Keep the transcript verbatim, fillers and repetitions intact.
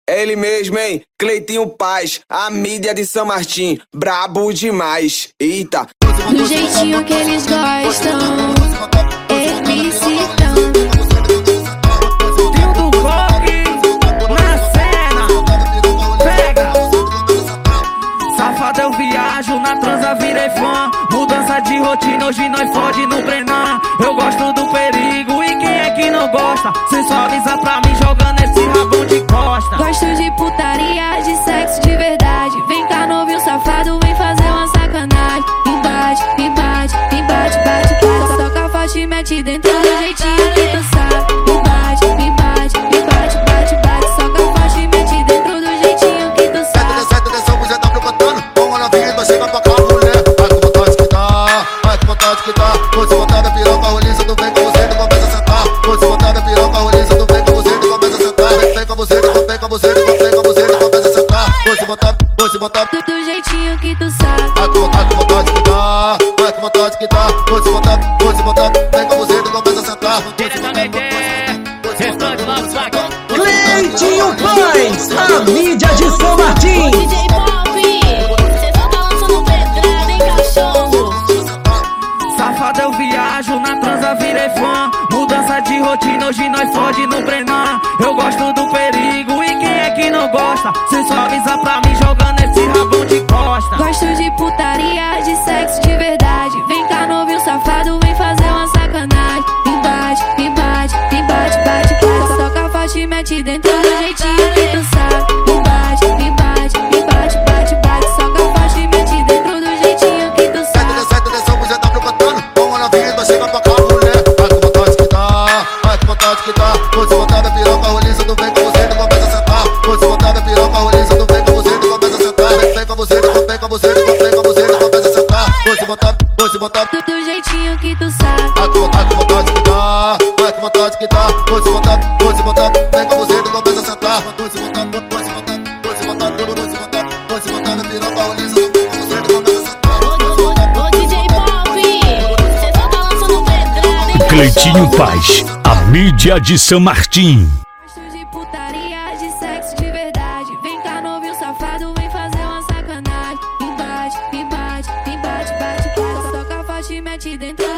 É ele mesmo, hein? Cleitinho Paz, a mídia de São Martim, brabo demais. Eita. Do jeitinho que eles gostam, M C Tão. Trio do Coque na cena, pega. Safado eu viajo, na transa virei fã. Mudança de rotina, hoje nós fode no Brenan. Eu gosto do perigo e quem é que não gosta? Sensualiza pra mim jogando esse rabão de costa. Gosto de putaria, de sexo de verdade. Vem cá novinho safado, vem fazer uma sacanagem. Embate, embate, embate, bate, bate. Toca forte e mete dentro do jeitinho que tu sabe. Embate, embate, embate, bate, bate. Toca forte e mete dentro do jeitinho que tu sabe. Senta desceu, você tá preocupando. Com a novinha, então chega pra cá, mulher. Ai que vontade que tá, ai que vontade que tá. Pode botar da piroca, roliça, tu vem com você, tu começa a sentar. Pode botar da piroca, roliça, tu vem com você, tu começa a sentar. Vem com você, tu vem com você, tu vem com você, tu começa a sentar. Pode botar, pode botar Do, do jeitinho que tu sabe. ai que vontade, que vontade que tá, ai que vontade que tá. Pode botar, pode botar, vem com você, tu começa a sentar. Diretamente, restante nosso saco. Cleitinho Paz, a mídia de São Martim. D J Pop, cê só tá lançando pedrada, hein, cachorro? Safado eu viajo, na transa virei fã. Mudança de rotina, hoje nós fode no Brenan. Eu gosto do perigo e quem é que não gosta? Sensualiza pra mim jogando esse rabão de costa. Gosto de putaria, de sexo de verdade. Vem cá novinho safado, vem fazer uma sacanagem. Embate, embate, embate, bate, bate. Toca forte e mete dentro do jeitinho que tu sabe. Embate, embate, embate, bate, bate. Toca forte e mete dentro do jeitinho que tu Senta sabe. desceu, desceu, você tá preocupando. Com a novinha, então chega pra cá, mulher. Ai que vontade que tá, ai que vontade que tá. Pode botar da piroca, roliça, tu vem com você, tu começa a sentar. Pode botar da piroca, roliça, tu vem com você, tu começa a sentar. Vem, vem com você, tu vem com você, tu vem com você, tu começa a sentar. Pode botar, pode botar Do, do jeitinho que tu sabe. ai que vontade, que vontade que tá, ai que vontade que tá. Pode botar, pode botar, vem com você, tu começa a sentar. Pode botar, pode botar, pode botar, pode botar, pode botar da piroca, roliça, tu vem com você, tu começa a sentar. Ô, ô, D J Pop, cê só tá lançando pedrada, hein, Cleitinho cachorro? Paz, a mídia de São Martim. Gosto de putaria, de sexo de verdade. Vem cá novinho safado, vem fazer uma sacanagem. Embate, embate, embate, bate, bate. Toca forte e mete dentro